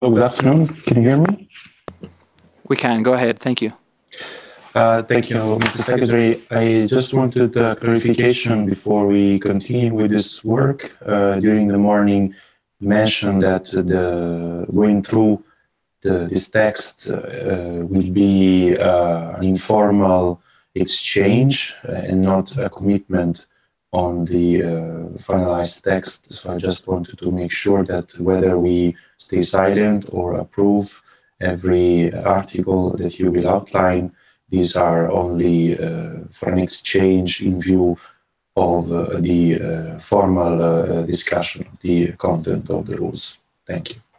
Hello, good afternoon. Can you hear me? We can. Go ahead. Thank you. Thank you, Mr. Secretary. I just wanted clarification before we continue with this work. During the morning, you mentioned that going through this text will be an informal exchange and not a commitment on the finalized text. So I just wanted to make sure that whether we stay silent or approve every article that you will outline, these are only for an exchange in view of the formal discussion of the content of the rules. Thank you.